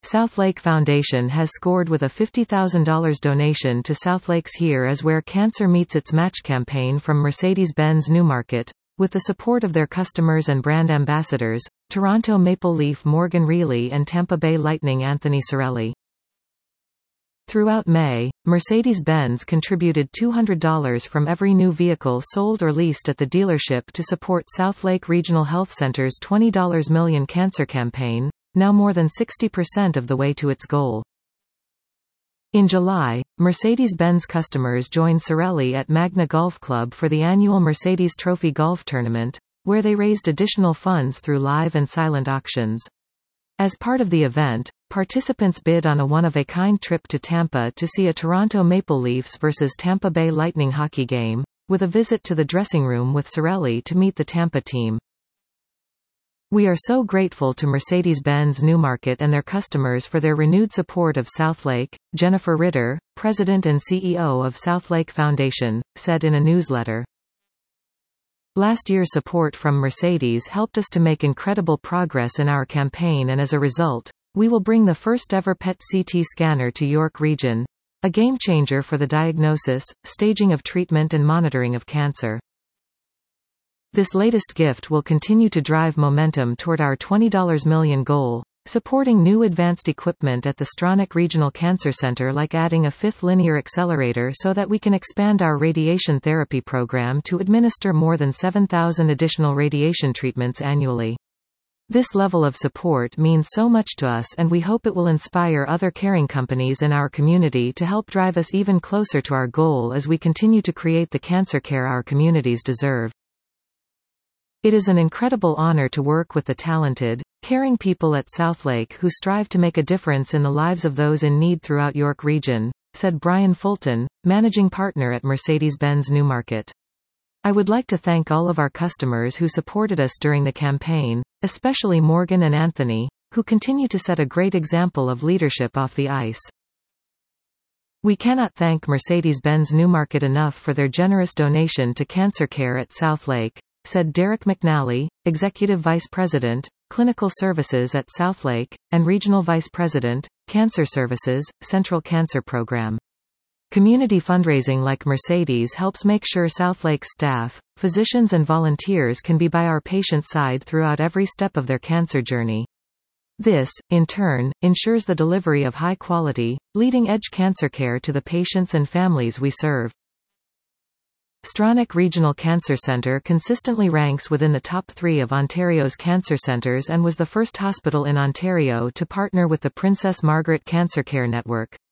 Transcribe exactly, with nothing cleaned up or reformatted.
Southlake Foundation has scored with a fifty thousand dollars donation to Southlakes Here is Where Cancer Meets Its Match campaign from Mercedes-Benz Newmarket, with the support of their customers and brand ambassadors, Toronto Maple Leaf Morgan Reilly and Tampa Bay Lightning Anthony Cirelli. Throughout May, Mercedes-Benz contributed two hundred dollars from every new vehicle sold or leased at the dealership to support Southlake Regional Health Center's twenty million dollars cancer campaign, now more than sixty percent of the way to its goal. In July, Mercedes-Benz customers joined Cirelli at Magna Golf Club for the annual Mercedes Trophy Golf Tournament, where they raised additional funds through live and silent auctions. As part of the event, participants bid on a one-of-a-kind trip to Tampa to see a Toronto Maple Leafs versus Tampa Bay Lightning hockey game, with a visit to the dressing room with Cirelli to meet the Tampa team. We are so grateful to Mercedes-Benz Newmarket and their customers for their renewed support of Southlake, Jennifer Ritter, President and C E O of Southlake Foundation, said in a newsletter. Last year's support from Mercedes helped us to make incredible progress in our campaign, and as a result, we will bring the first ever P E T C T scanner to York Region, a game changer for the diagnosis, staging of treatment and monitoring of cancer. This latest gift will continue to drive momentum toward our twenty million dollars goal, supporting new advanced equipment at the Stronach Regional Cancer Center, like adding a fifth linear accelerator so that we can expand our radiation therapy program to administer more than seven thousand additional radiation treatments annually. This level of support means so much to us, and we hope it will inspire other caring companies in our community to help drive us even closer to our goal as we continue to create the cancer care our communities deserve. It is an incredible honor to work with the talented, caring people at Southlake who strive to make a difference in the lives of those in need throughout York Region, said Brian Fulton, managing partner at Mercedes-Benz Newmarket. I would like to thank all of our customers who supported us during the campaign, especially Morgan and Anthony, who continue to set a great example of leadership off the ice. We cannot thank Mercedes-Benz Newmarket enough for their generous donation to cancer care at Southlake, said Derek McNally, Executive Vice President, Clinical Services at Southlake, and Regional Vice President, Cancer Services, Central Cancer Program. Community fundraising like Mercedes helps make sure Southlake's staff, physicians and volunteers can be by our patients' side throughout every step of their cancer journey. This, in turn, ensures the delivery of high-quality, leading-edge cancer care to the patients and families we serve. Stronach Regional Cancer Centre consistently ranks within the top three of Ontario's cancer centres and was the first hospital in Ontario to partner with the Princess Margaret Cancer Care Network.